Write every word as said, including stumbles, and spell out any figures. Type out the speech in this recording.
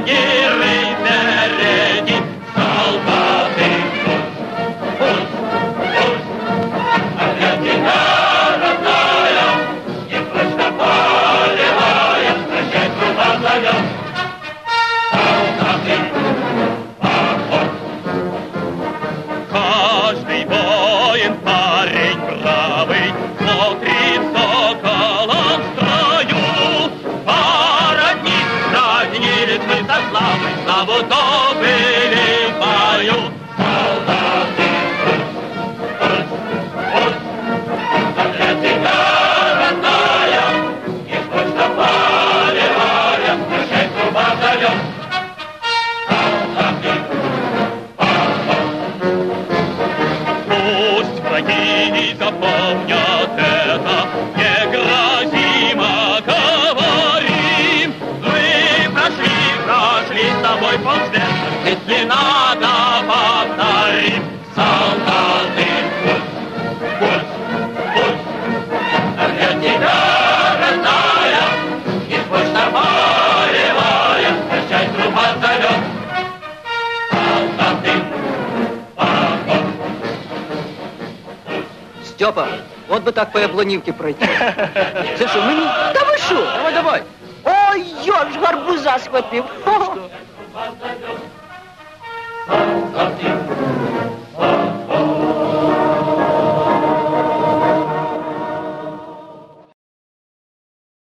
мундиры впереди. Солдаты, пусть, пусть, опять тебя родная, не просто полевая, прощай, труба зовет. Солдаты, поход. Каждый воин, парень бравый, смотрит соколом в строю. Породник сравнили мы со славой, славу добыли в бою. Солдаты, пусть, пусть, пусть, для тебя, родная, не скучно полевая, прощай, труба зовет. Солдаты, пусть враги не запомнят это, негрозимо говорим. Мы прошли, прошли с тобой полсвета, если надо, повторим. Солдаты, пусть, пусть, пусть, для тебя, родная, не скучно полевая, прощай, труба зовет. Солдаты, поход. Степа, от би так по яблонівці пройти. Це що, мені? Та ви що? Давай, давай. Ой, я ж гарбуза схватив. Солдаты, солдаты.